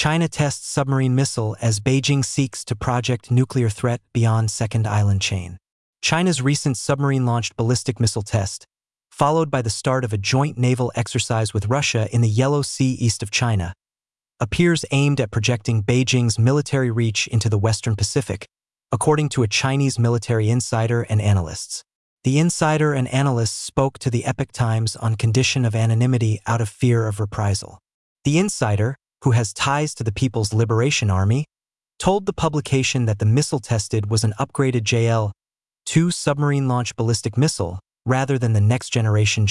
China tests submarine missile as Beijing seeks to project nuclear threat beyond second island chain. China's recent submarine-launched ballistic missile test, followed by the start of a joint naval exercise with Russia in the Yellow Sea east of China, appears aimed at projecting Beijing's military reach into the Western Pacific, according to a Chinese military insider and analysts. The insider and analysts spoke to the Epoch Times on condition of anonymity out of fear of reprisal. The insider, who has ties to the People's Liberation Army, told the publication that the missile tested was an upgraded JL-2 submarine-launched ballistic missile rather than the next-generation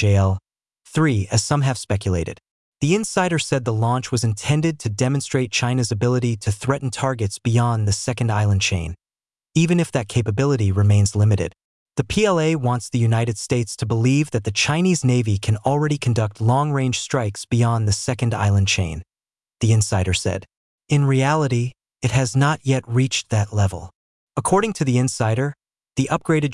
JL-3, as some have speculated. The insider said the launch was intended to demonstrate China's ability to threaten targets beyond the second island chain, even if that capability remains limited. The PLA wants the United States to believe that the Chinese Navy can already conduct long-range strikes beyond the second island chain, the insider said. In reality, it has not yet reached that level. According to the insider, the upgraded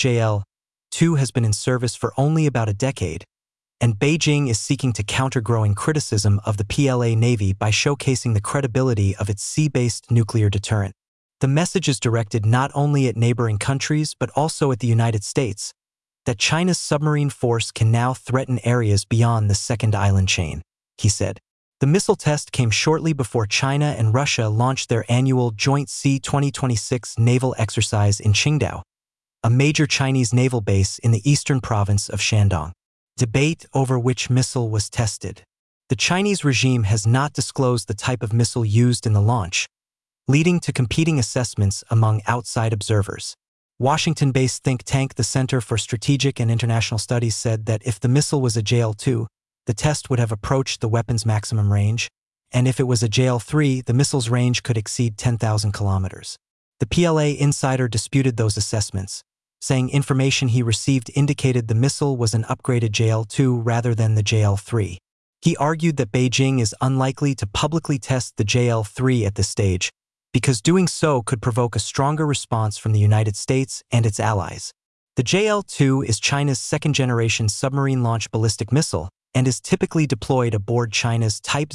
JL-2 has been in service for only about a decade, and Beijing is seeking to counter growing criticism of the PLA Navy by showcasing the credibility of its sea-based nuclear deterrent. The message is directed not only at neighboring countries but also at the United States, that China's submarine force can now threaten areas beyond the second island chain, he said. The missile test came shortly before China and Russia launched their annual Joint Sea 2026 naval exercise in Qingdao, a major Chinese naval base in the eastern province of Shandong. Debate over which missile was tested. The Chinese regime has not disclosed the type of missile used in the launch, leading to competing assessments among outside observers. Washington-based think tank the Center for Strategic and International Studies said that if the missile was a JL-2, the test would have approached the weapon's maximum range, and if it was a JL-3, the missile's range could exceed 10,000 kilometers. The PLA insider disputed those assessments, saying information he received indicated the missile was an upgraded JL-2 rather than the JL-3. He argued that Beijing is unlikely to publicly test the JL-3 at this stage, because doing so could provoke a stronger response from the United States and its allies. The JL-2 is China's second-generation submarine-launched ballistic missile and is typically deployed aboard China's Type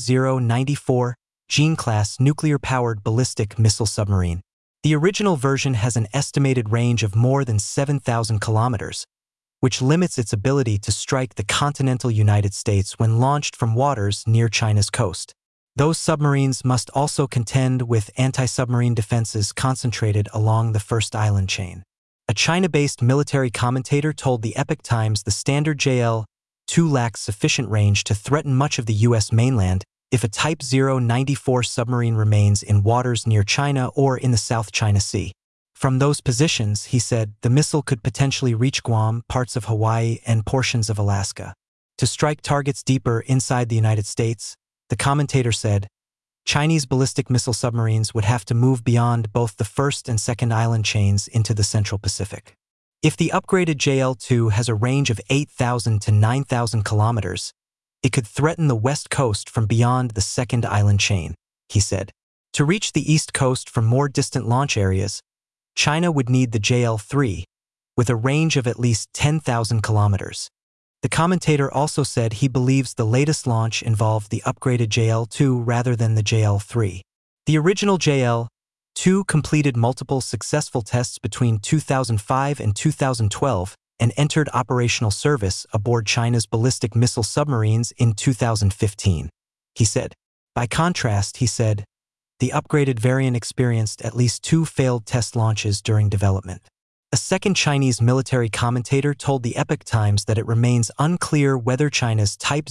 094 Jing-class nuclear-powered ballistic missile submarine. The original version has an estimated range of more than 7,000 kilometers, which limits its ability to strike the continental United States when launched from waters near China's coast. Those submarines must also contend with anti-submarine defenses concentrated along the first island chain. A China-based military commentator told the Epoch Times the standard JL-2 lacks sufficient range to threaten much of the U.S. mainland if a Type 094 submarine remains in waters near China or in the South China Sea. From those positions, he said, the missile could potentially reach Guam, parts of Hawaii, and portions of Alaska. To strike targets deeper inside the United States, the commentator said, Chinese ballistic missile submarines would have to move beyond both the first and second island chains into the Central Pacific. If the upgraded JL-2 has a range of 8,000 to 9,000 kilometers, it could threaten the west coast from beyond the second island chain, he said. To reach the east coast from more distant launch areas, China would need the JL-3, with a range of at least 10,000 kilometers. The commentator also said he believes the latest launch involved the upgraded JL-2 rather than the JL-3. The original JL-2 completed multiple successful tests between 2005 and 2012 and entered operational service aboard China's ballistic missile submarines in 2015, he said. By contrast, he said, the upgraded variant experienced at least 2 failed test launches during development. A second Chinese military commentator told the Epoch Times that it remains unclear whether China's Type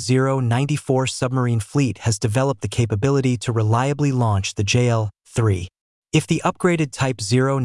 094 submarine fleet has developed the capability to reliably launch the JL-3. If the upgraded Type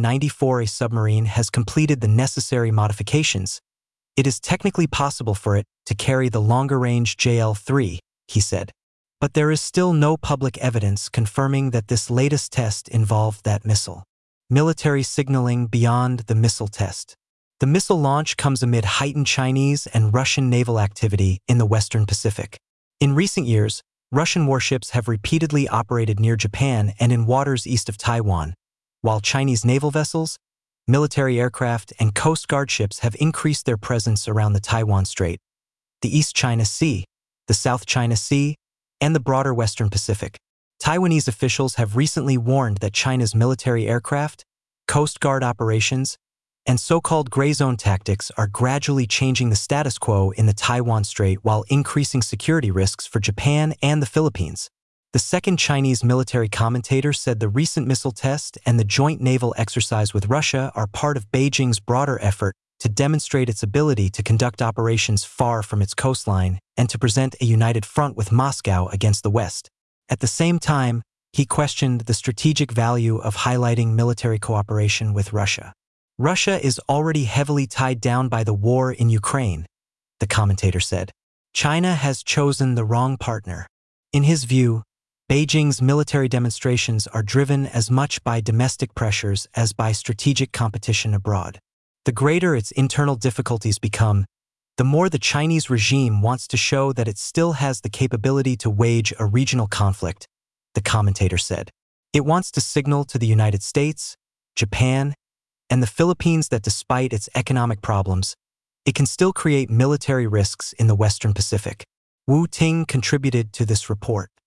094A submarine has completed the necessary modifications, it is technically possible for it to carry the longer-range JL-3, he said. But there is still no public evidence confirming that this latest test involved that missile. Military signaling beyond the missile test. The missile launch comes amid heightened Chinese and Russian naval activity in the Western Pacific. In recent years, Russian warships have repeatedly operated near Japan and in waters east of Taiwan, while Chinese naval vessels, military aircraft, and Coast Guard ships have increased their presence around the Taiwan Strait, the East China Sea, the South China Sea, and the broader Western Pacific. Taiwanese officials have recently warned that China's military aircraft, Coast Guard operations, and so-called gray zone tactics are gradually changing the status quo in the Taiwan Strait while increasing security risks for Japan and the Philippines. The second Chinese military commentator said the recent missile test and the joint naval exercise with Russia are part of Beijing's broader effort to demonstrate its ability to conduct operations far from its coastline and to present a united front with Moscow against the West. At the same time, he questioned the strategic value of highlighting military cooperation with Russia. Russia is already heavily tied down by the war in Ukraine, the commentator said. China has chosen the wrong partner. In his view, Beijing's military demonstrations are driven as much by domestic pressures as by strategic competition abroad. The greater its internal difficulties become, the more the Chinese regime wants to show that it still has the capability to wage a regional conflict, the commentator said. It wants to signal to the United States, Japan, and the Philippines that despite its economic problems, it can still create military risks in the Western Pacific. Wu Ting contributed to this report.